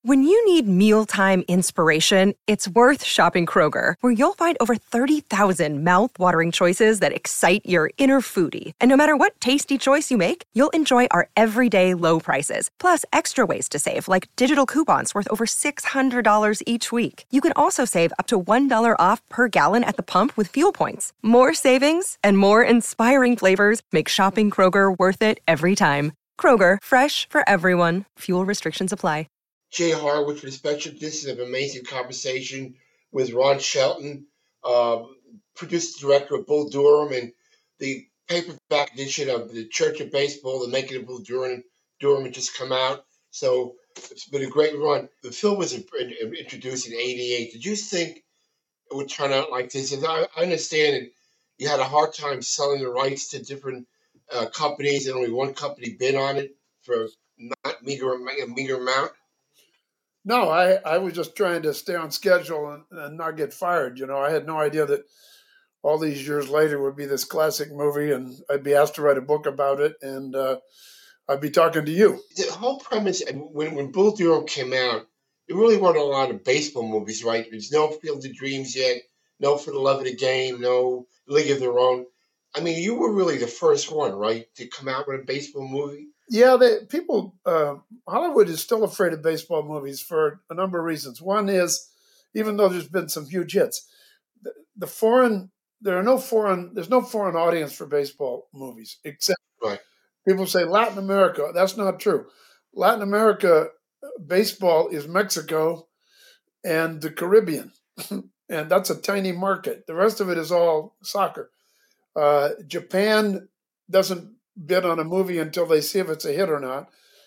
When you need mealtime inspiration, it's worth shopping Kroger, where you'll find over 30,000 mouth-watering choices that excite your inner foodie. And no matter what tasty choice you make, you'll enjoy our everyday low prices, plus extra ways to save, like digital coupons worth over $600 each week. You can also save up to $1 off per gallon at the pump with fuel points. More savings and more inspiring flavors make shopping Kroger worth it every time. Kroger, fresh for everyone. Fuel restrictions apply. Jay Horowitz with a special. This is an amazing conversation with Ron Shelton, producer director of Bull Durham, and the paperback edition of the Church of Baseball, The Making of Bull Durham, had just come out. So it's been a great run. The film was introduced in '88. Did you think it would turn out like this? And I understand that you had a hard time selling the rights to different companies, and only one company bid on it for not meager amount. No, I was just trying to stay on schedule and not get fired. I had no idea that all these years later would be this classic movie, and I'd be asked to write a book about it, and I'd be talking to you. The whole premise, when Bull Durham came out, there really weren't a lot of baseball movies, right? There's no Field of Dreams yet, no For the Love of the Game, no League of Their Own. I mean, you were really the first one, right, to come out with a baseball movie? Yeah, Hollywood is still afraid of baseball movies for a number of reasons. One is, even though there's been some huge hits, there's no foreign audience for baseball movies, except right. People say Latin America. That's not true. Latin America, baseball is Mexico and the Caribbean, and that's a tiny market. The rest of it is all soccer. Japan doesn't bid on a movie until they see if it's a hit or not.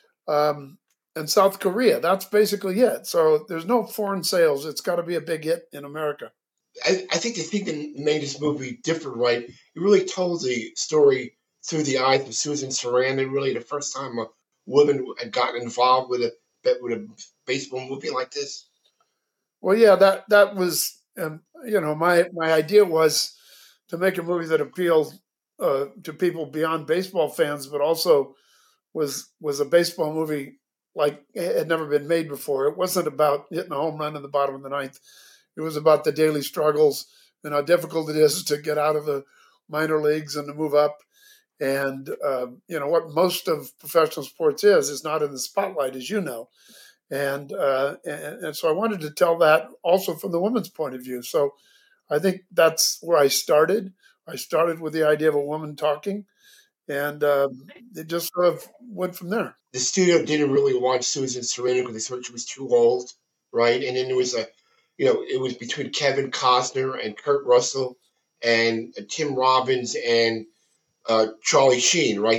And South Korea, that's basically it. So there's no foreign sales. It's got to be a big hit in America. I think the thing that made this movie different, right? It really told the story through the eyes of Susan Sarandon. Really, the first time a woman had gotten involved with a baseball movie like this. Well, yeah, that was, my idea was to make a movie that appealed to people beyond baseball fans, but also was a baseball movie like it had never been made before. It wasn't about hitting a home run in the bottom of the ninth. It was about the daily struggles and how difficult it is to get out of the minor leagues and to move up. And, what most of professional sports is not in the spotlight, as you know. And so I wanted to tell that also from the woman's point of view. So I think that's where I started. I started with the idea of a woman talking, and it just sort of went from there. The studio didn't really want Susan Sarandon because they thought she was too old, right? And then there was it was between Kevin Costner and Kurt Russell and Tim Robbins and Charlie Sheen, right?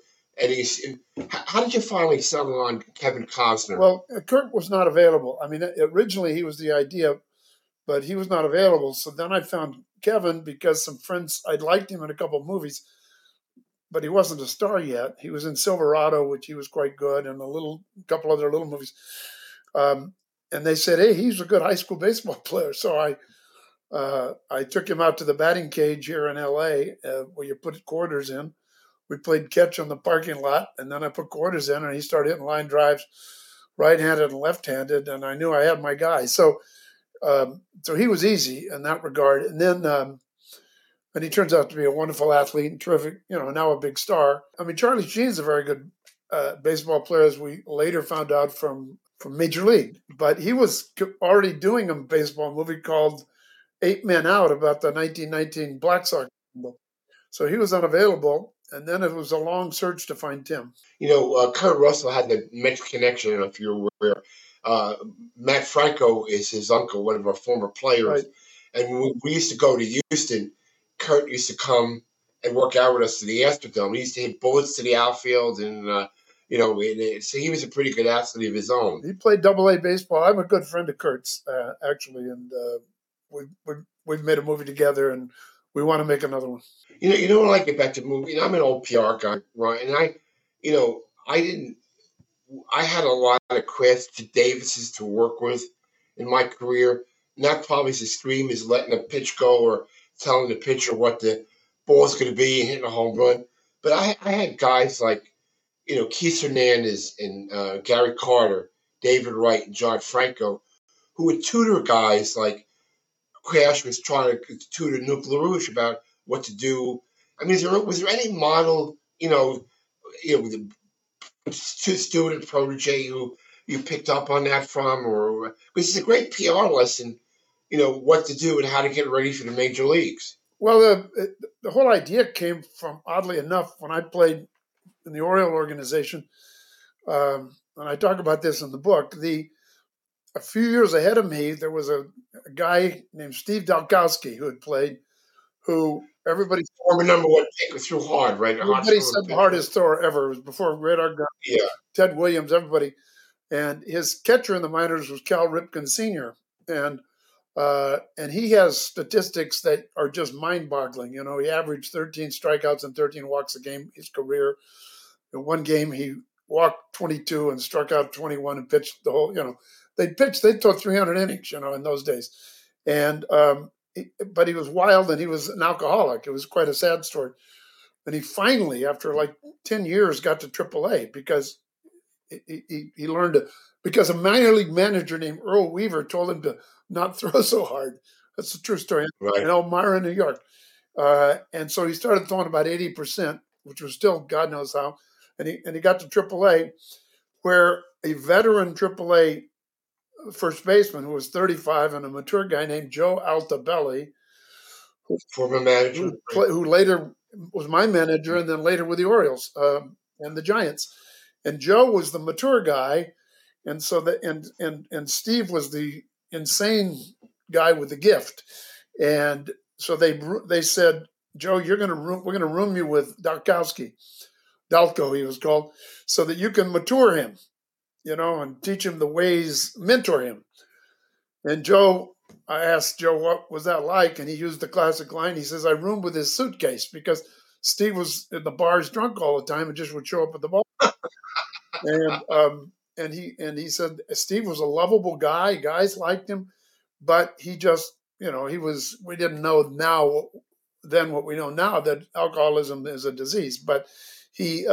How did you finally settle on Kevin Costner? Well, Kurt was not available. I mean, originally he was the idea, but he was not available. So then I found Kevin because some friends, I'd liked him in a couple of movies, but he wasn't a star yet. He was in Silverado, which he was quite good, and a couple other little movies. And they said, hey, he's a good high school baseball player. So I took him out to the batting cage here in L.A. Where you put quarters in. We played catch on the parking lot, and then I put quarters in, and he started hitting line drives, right-handed and left-handed, and I knew I had my guy. So he was easy in that regard. And then and he turns out to be a wonderful athlete and terrific, now a big star. I mean, Charlie Sheen's a very good baseball player, as we later found out from Major League. But he was already doing a baseball movie called 8 Men Out about the 1919 Black Sox. So he was unavailable, and then it was a long search to find Tim. Kurt Russell had the Mets connection, I don't know if you're aware. Matt Franco is his uncle, one of our former players. Right. And when we used to go to Houston, Kurt used to come and work out with us to the Astrodome. He used to hit bullets to the outfield, and so he was a pretty good athlete of his own. He played Double-A baseball. I'm a good friend of Kurt's, actually, and we've made a movie together, and we want to make another one. When I get back to movie, I'm an old PR guy, right? And I had a lot of Craft Davises to work with in my career. Not probably as extreme as letting a pitch go or telling the pitcher what the ball's going to be and hitting a home run. But I had guys like, Keith Hernandez and Gary Carter David Wright and John Franco, who would tutor guys like Crash was trying to tutor Nuke LaRouche about what to do. I mean, was there any model, with a student protege who you picked up on that from, or because it's a great PR lesson, what to do and how to get ready for the major leagues. Well, the whole idea came from, oddly enough, when I played in the Oriole organization, and I talk about this in the book. A few years ahead of me, there was a guy named Steve Dalkowski who had played, who everybody former number one pick threw hard, right? Everybody said the hardest thrower ever. It was before Radar Gun, Ted Williams, everybody. And his catcher in the minors was Cal Ripken Sr. And he has statistics that are just mind-boggling. He averaged 13 strikeouts and 13 walks a game his career. In one game, he walked 22 and struck out 21 and pitched the whole, they'd throw 300 innings, in those days. And but he was wild and he was an alcoholic. It was quite a sad story. And he finally, after like 10 years, got to AAA because he learned to, because a minor league manager named Earl Weaver told him to not throw so hard. That's a true story. Right. In Elmira, New York. And so he started throwing about 80%, which was still God knows how. And he got to AAA, where a veteran AAA first baseman who was 35 and a mature guy named Joe Altobelli, former manager, who later was my manager and then later with the Orioles and the Giants. And Joe was the mature guy, and so and Steve was the insane guy with the gift. And so they said, Joe, we're going to room you with Dalkowski. Dalco, he was called, so that you can mature him, and teach him the ways, mentor him. And I asked Joe, what was that like? And he used the classic line. He says, I roomed with his suitcase because Steve was in the bars drunk all the time and just would show up at the ball. And he said, Steve was a lovable guy. Guys liked him, but he just, we didn't know then what we know now, that alcoholism is a disease, but he,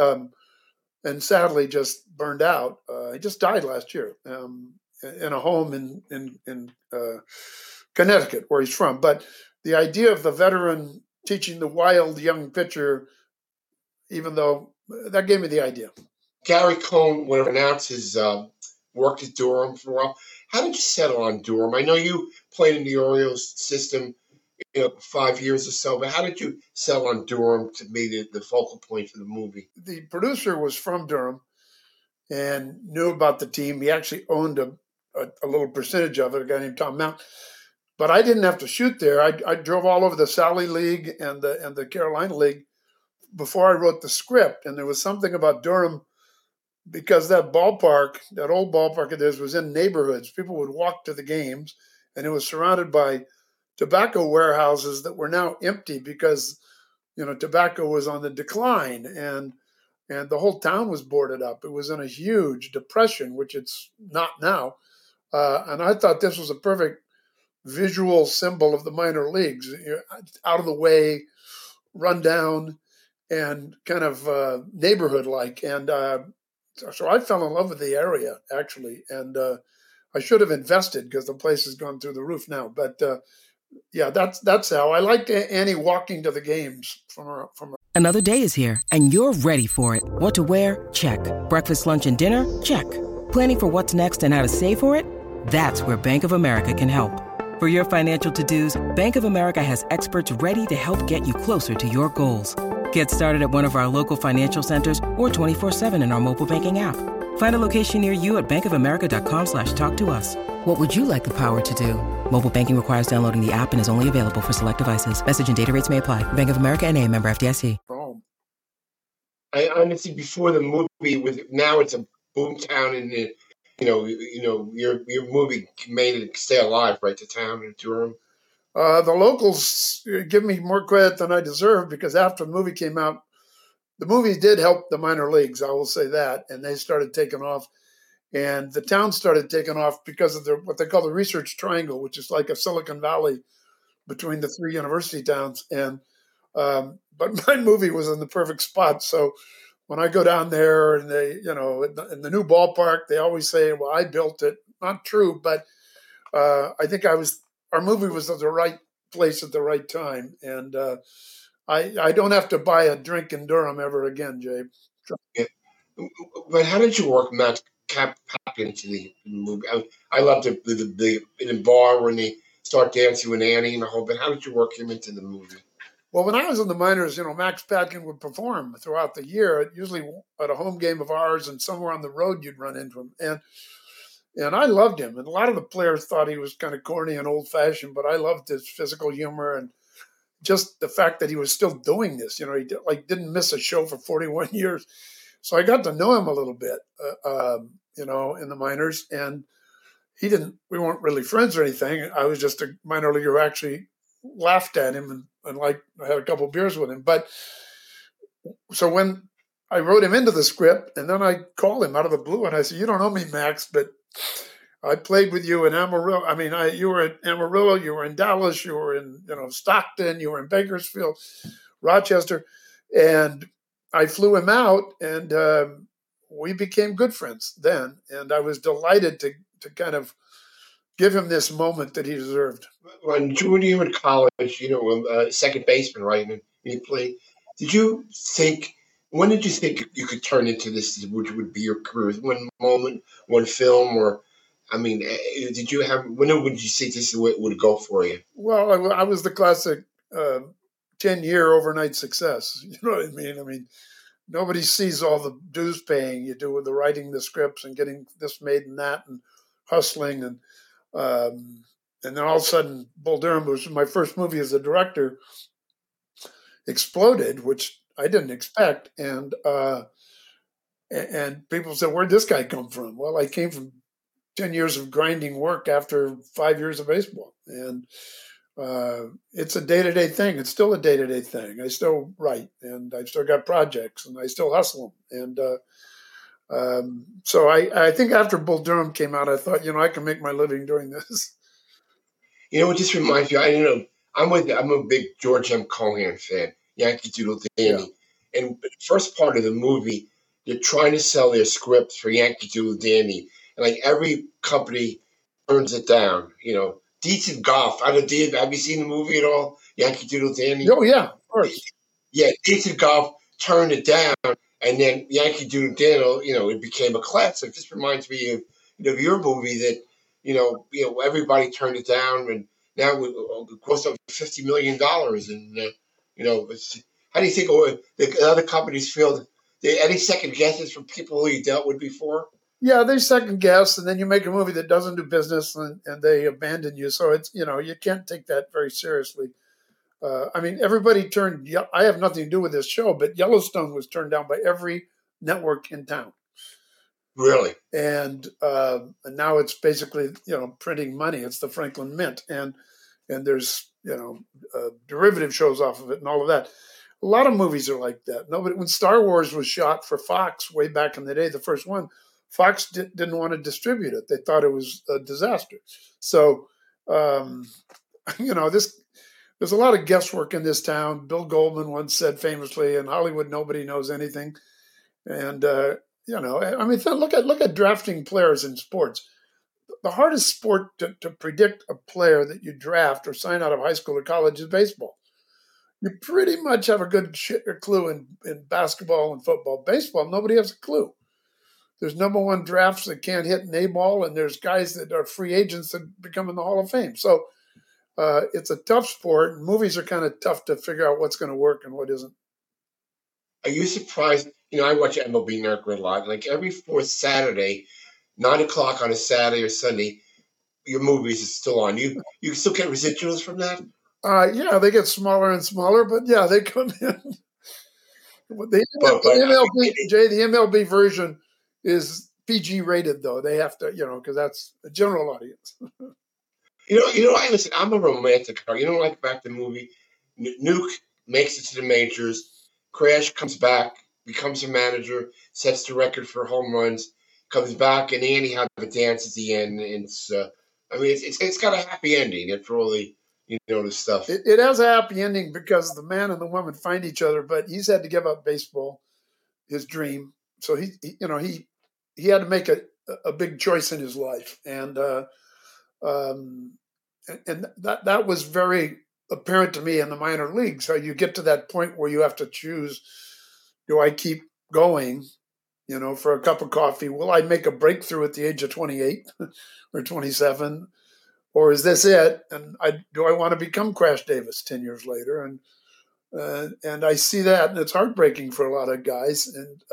and sadly just burned out. He just died last year in a home in Connecticut, where he's from. But the idea of the veteran teaching the wild young pitcher, even though that gave me the idea. Gary Cohn, when he announced his work at Durham for a while, how did you settle on Durham? I know you played in the Orioles system 5 years or so, but how did you settle on Durham to be the focal point for the movie? The producer was from Durham and knew about the team. He actually owned a little percentage of it, a guy named Tom Mount. But I didn't have to shoot there. I drove all over the Sally League and the Carolina League before I wrote the script. And there was something about Durham, because that old ballpark of theirs was in neighborhoods. People would walk to the games, and it was surrounded by tobacco warehouses that were now empty because, tobacco was on the decline, and the whole town was boarded up. It was in a huge depression, which it's not now. And I thought this was a perfect visual symbol of the minor leagues, out of the way, run down, and kind of neighborhood-like. And so I fell in love with the area, actually. And I should have invested because the place has gone through the roof now. But yeah, that's how. I liked Annie walking to the games from her. Another day is here, and you're ready for it. What to wear? Check. Breakfast, lunch, and dinner? Check. Planning for what's next and how to save for it? That's where Bank of America can help. For your financial to-dos, Bank of America has experts ready to help get you closer to your goals. Get started at one of our local financial centers or 24/7 in our mobile banking app. Find a location near you at bankofamerica.com/talktous. What would you like the power to do? Mobile banking requires downloading the app and is only available for select devices. Message and data rates may apply. Bank of America N.A., member FDIC. I honestly, before the movie, now it's a boomtown, and your movie made it stay alive, right? The town in Durham. The locals give me more credit than I deserve, because after the movie came out, the movie did help the minor leagues, I will say that, and they started taking off. And the town started taking off because of what they call the Research Triangle, which is like a Silicon Valley between the three university towns. And but my movie was in the perfect spot. So when I go down there and they, in the new ballpark, they always say, well, I built it. Not true, but I think our movie was at the right place at the right time. And I don't have to buy a drink in Durham ever again, Jay. Yeah. But how did you work Matt Cap into the movie? I love the in the bar when they start dancing with Annie and the whole bit. How did you work him into the movie? Well, when I was in the minors, Max Patkin would perform throughout the year, usually at a home game of ours, and somewhere on the road you'd run into him. And I loved him. And a lot of the players thought he was kind of corny and old fashioned, but I loved his physical humor and just the fact that he was still doing this. He didn't miss a show for 41 years. So I got to know him a little bit, in the minors. And we weren't really friends or anything. I was just a minor leaguer who actually laughed at him and I had a couple of beers with him. But so when I wrote him into the script, and then I called him out of the blue and I said, you don't know me, Max, but I played with you in Amarillo. I mean, you were in Amarillo, you were in Dallas, you were in, Stockton, you were in Bakersfield, Rochester. And I flew him out and we became good friends then. And I was delighted to kind of give him this moment that he deserved. When you were in college, second baseman, right? And you played. When did you think you could turn into this, which would be your career? One moment, one film, when would you say this is what would go for you? Well, I was the classic 10-year overnight success. You know what I mean? I mean, nobody sees all the dues paying you do with the writing the scripts and getting this made and that and hustling. And then all of a sudden, Bull Durham, which was my first movie as a director, exploded, which I didn't expect. And people said, where'd this guy come from? Well, I came from 10 years of grinding work after 5 years of baseball. And it's a day-to-day thing. It's still a day-to-day thing. I still write, and I've still got projects, and I still hustle them. And so I think after Bull Durham came out, I thought, I can make my living doing this. It just reminds me, I'm a big George M. Cohan fan, Yankee Doodle Dandy. Yeah. And the first part of the movie, they're trying to sell their scripts for Yankee Doodle Dandy. And like every company turns it down, Decent Golf. Have you seen the movie at all? Yankee Doodle Dandy? Oh, yeah, of course. Yeah, Decent Golf turned it down, and then Yankee Doodle Dandy, it became a classic. It just reminds me of your movie that, everybody turned it down, and now it cost over $50 million. And, how do you think the other companies feel? Any second guesses from people who you dealt with before? Yeah, they second guess, and then you make a movie that doesn't do business, and they abandon you. So it's you can't take that very seriously. Everybody turned. I have nothing to do with this show, but Yellowstone was turned down by every network in town. Really? And now it's basically printing money. It's the Franklin Mint, and there's derivative shows off of it and all of that. A lot of movies are like that. When Star Wars was shot for Fox way back in the day, the first one, Fox didn't want to distribute it. They thought it was a disaster. So, there's a lot of guesswork in this town. Bill Goldman once said famously, in Hollywood, nobody knows anything. And, look at drafting players in sports. The hardest sport to predict a player that you draft or sign out of high school or college is baseball. You pretty much have a good clue in basketball and football. Baseball, nobody has a clue. There's number one drafts that can't hit an A-ball, and there's guys that are free agents that become in the Hall of Fame. So it's a tough sport, and movies are kind of tough to figure out what's going to work and what isn't. Are you surprised? I watch MLB Network a lot. Like every fourth Saturday, 9:00 on a Saturday or Sunday, your movies are still on. You still get residuals from that? Yeah, they get smaller and smaller, but yeah, they come in. The MLB version is PG rated, though. They have to, because that's a general audience. Listen, I'm a romantic. Like back the movie, Nuke makes it to the majors, Crash comes back, becomes a manager, sets the record for home runs, comes back, and Annie have a dance at the end. And it's got a happy ending after all the the stuff. It has a happy ending because the man and the woman find each other, but he's had to give up baseball. his dream. So he had to make a big choice in his life, and that was very apparent to me in the minor leagues. So you get to that point where you have to choose: do I keep going, for a cup of coffee? Will I make a breakthrough at the age of 28 or 27? Or is this it? And do I want to become Crash Davis 10 years later? And I see that, and it's heartbreaking for a lot of guys.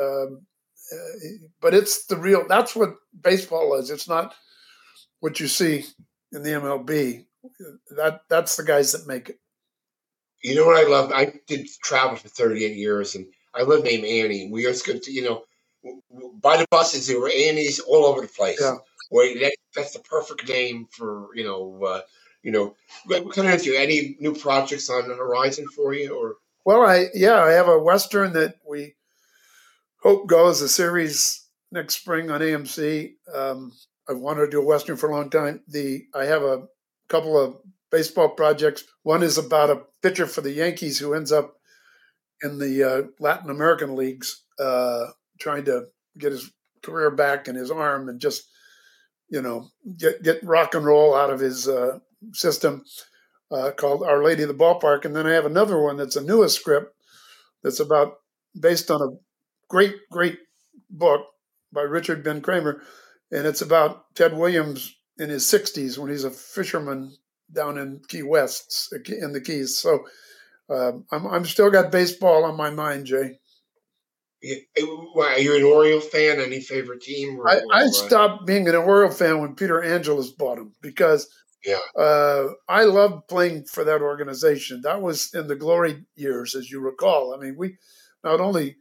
But it's that's what baseball is. It's not what you see in the MLB. That's the guys that make it. You know what I love? I did travel for 38 years, and I lived named Annie. We used to, by the buses, there were Annies all over the place. Yeah. That's the perfect name for, what kind of any new projects on the horizon for you? Or Well, I have a Western that we hope goes a series next spring on AMC. I've wanted to do a Western for a long time. I have a couple of baseball projects. One is about a pitcher for the Yankees who ends up in the Latin American leagues, trying to get his career back in his arm and just, get rock and roll out of his system, called Our Lady of the Ballpark. And then I have another one that's a newest script that's based on a great, great book by Richard Ben Kramer. And it's about Ted Williams in his 60s when he's a fisherman down in Key West, in the Keys. So I'm still got baseball on my mind, Jay. Are you an Oriole fan? Any favorite team? I stopped being an Oriole fan when Peter Angelos bought him because I loved playing for that organization. That was in the glory years, as you recall. I mean, we not only,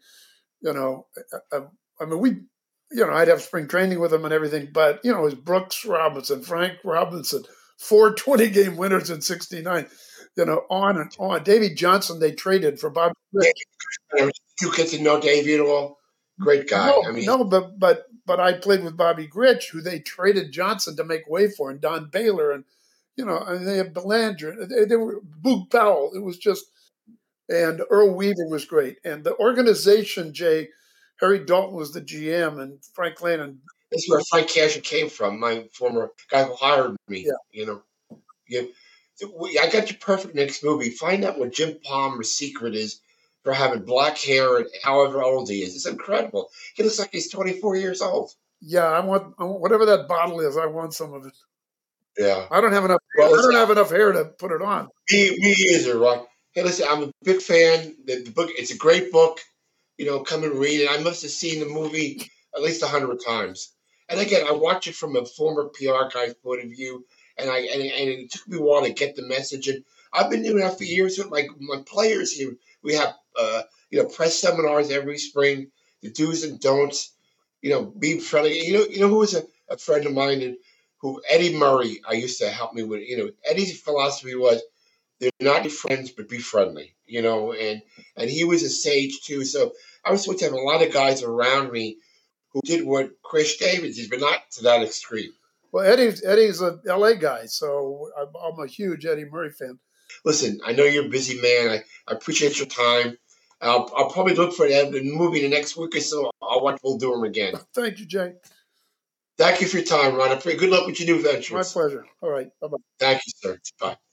I'd have spring training with him and everything, but, it was Brooks Robinson, Frank Robinson, 4 20-game winners in 69, on and on. Davey Johnson, they traded for Bobby Grich. You get to know Davey at all? Great guy. But I played with Bobby Grich, who they traded Johnson to make way for, and Don Baylor, and they had Belanger, they were Boog Powell. It was just, and Earl Weaver was great, and the organization, Jay, Harry Dalton was the GM, and Frank Lannon. This is where Frank Casher came from, my former guy who hired me. Yeah. I got your perfect next movie. Find out what Jim Palmer's secret is for having black hair and however old he is. It's incredible. He looks like he's 24 years old. Yeah, I want whatever that bottle is. I want some of it. Yeah, I don't have enough. I don't have enough hair to put it on. Me either, Ron. Hey, listen, I'm a big fan. The book, it's a great book. Come and read it. I must have seen the movie at least 100 times. And again, I watch it from a former PR guy's point of view, and it took me a while to get the message. And I've been doing that for years with my players here. We have press seminars every spring, the do's and don'ts. Be friendly. Who was a friend of mine who Eddie Murray I used to help me with. Eddie's philosophy was they're not your friends, but be friendly. And he was a sage too. So I was supposed to have a lot of guys around me who did what Chris Davis did, but not to that extreme. Well, Eddie's a LA guy, so I'm a huge Eddie Murray fan. Listen, I know you're a busy man. I appreciate your time. I'll probably look for the movie the next week or so. I'll watch Bull Durham again. Thank you, Jay. Thank you for your time, Ron. Good luck with your new ventures. My pleasure. All right. Bye-bye. Thank you, sir. Bye.